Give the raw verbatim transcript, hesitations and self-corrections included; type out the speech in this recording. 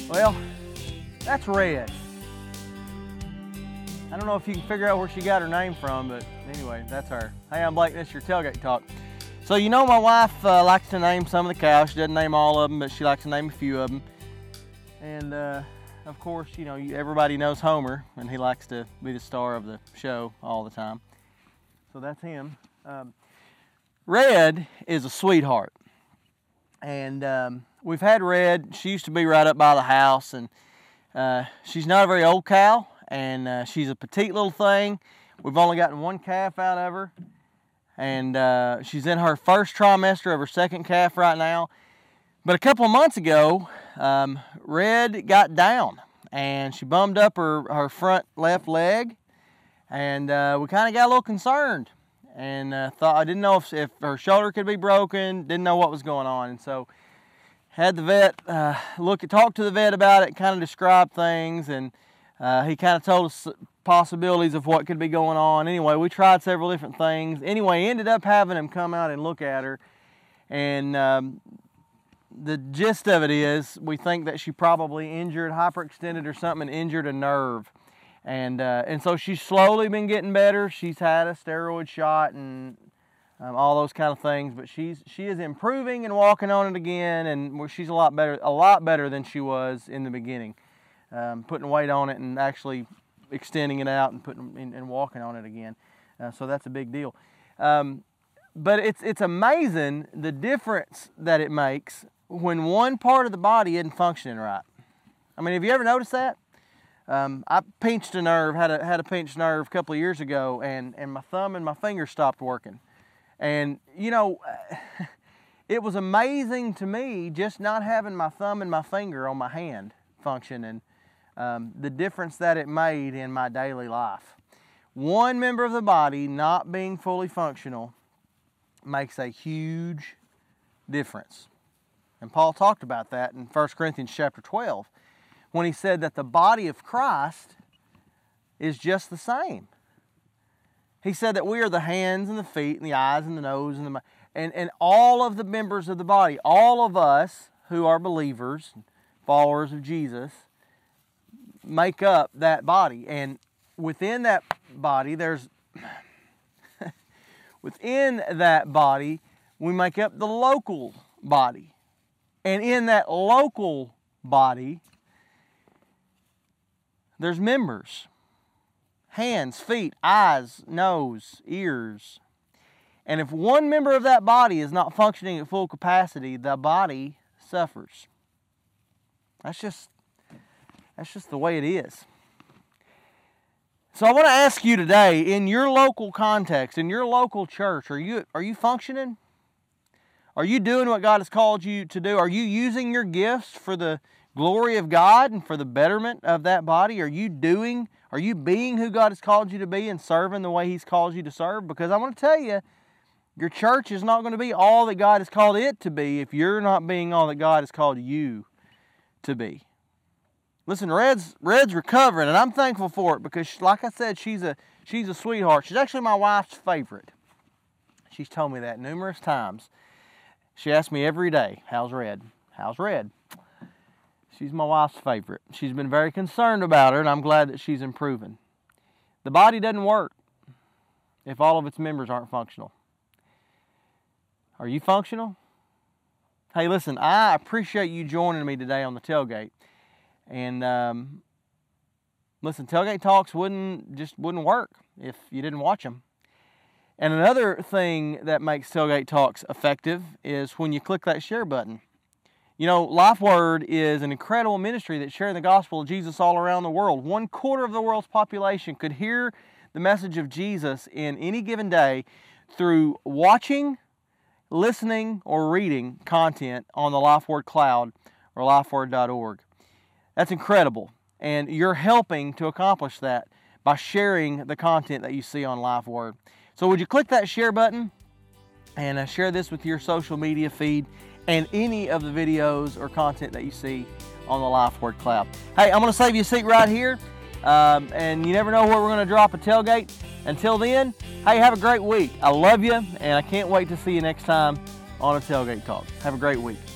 Well, that's Red. I don't know if you can figure out where she got her name from, but anyway, that's her. Hey, I'm Blake, this is your Tailgate Talk. So you know my wife uh, likes to name some of the cows. She doesn't name all of them, but she likes to name a few of them. And uh, of course, you know, everybody knows Homer, and he likes to be the star of the show all the time. So that's him. Um, Red is a sweetheart. And um, we've had Red. She used to be right up by the house, and uh, she's not a very old cow, and uh, she's a petite little thing. We've only gotten one calf out of her, and uh, she's in her first trimester of her second calf right now. But a couple of months ago, um, Red got down, and she bummed up her, her front left leg, and uh, we kind of got a little concerned. And uh, thought I didn't know if, if her shoulder could be broken, didn't know what was going on. And so had the vet uh, look at, talk to the vet about it, kind of describe things, and uh, he kind of told us possibilities of what could be going on. Anyway, we tried several different things. Anyway, ended up having him come out and look at her. And um, the gist of it is we think that she probably injured, hyperextended or something, and injured a nerve. And uh, and so she's slowly been getting better. She's had a steroid shot and um, all those kind of things, but she's she is improving and walking on it again, and she's a lot better, a lot better than she was in the beginning. Um, putting weight on it and actually extending it out and putting and, and walking on it again. Uh, so that's a big deal. Um, but it's it's amazing the difference that it makes when one part of the body isn't functioning right. I mean, have you ever noticed that? Um, I pinched a nerve, had a had a pinched nerve a couple of years ago, and, and my thumb and my finger stopped working. And, you know, it was amazing to me just not having my thumb and my finger on my hand functioning, um, the difference that it made in my daily life. One member of the body not being fully functional makes a huge difference. And Paul talked about that in First Corinthians chapter twelve. When he said that the body of Christ is just the same. He said that we are the hands and the feet and the eyes and the nose and the and, and all of the members of the body, all of us who are believers, followers of Jesus, make up that body. And within that body, there's within that body, we make up the local body. And in that local body, there's members, hands, feet, eyes, nose, ears. And if one member of that body is not functioning at full capacity, the body suffers. That's just, that's just the way it is. So I want to ask you today, in your local context, in your local church, are you, are you functioning? Are you doing what God has called you to do? Are you using your gifts for the glory of God and for the betterment of that body? Are you doing, are you being who God has called you to be and serving the way He's called you to serve? Because I want to tell you, your church is not going to be all that God has called it to be if you're not being all that God has called you to be. Listen, Red's, Red's recovering, and I'm thankful for it because, like I said, she's a, she's a sweetheart. She's actually my wife's favorite. She's told me that numerous times. She asks me every day, how's Red? How's Red? She's my wife's favorite. She's been very concerned about her, and I'm glad that she's improving. The body doesn't work if all of its members aren't functional. Are you functional? Hey, listen, I appreciate you joining me today on the tailgate. And um, listen, Tailgate Talks wouldn't just wouldn't work if you didn't watch them. And another thing that makes Tailgate Talks effective is when you click that share button. You know, LifeWord is an incredible ministry that's sharing the gospel of Jesus all around the world. One quarter of the world's population could hear the message of Jesus in any given day through watching, listening, or reading content on the LifeWord Cloud or lifeword dot org. That's incredible. And you're helping to accomplish that by sharing the content that you see on LifeWord. So would you click that share button and uh, share this with your social media feed and any of the videos or content that you see on the LifeWord Cloud. Hey, I'm going to save you a seat right here, um, and you never know where we're going to drop a tailgate. Until then, hey, have a great week. I love you, and I can't wait to see you next time on a Tailgate Talk. Have a great week.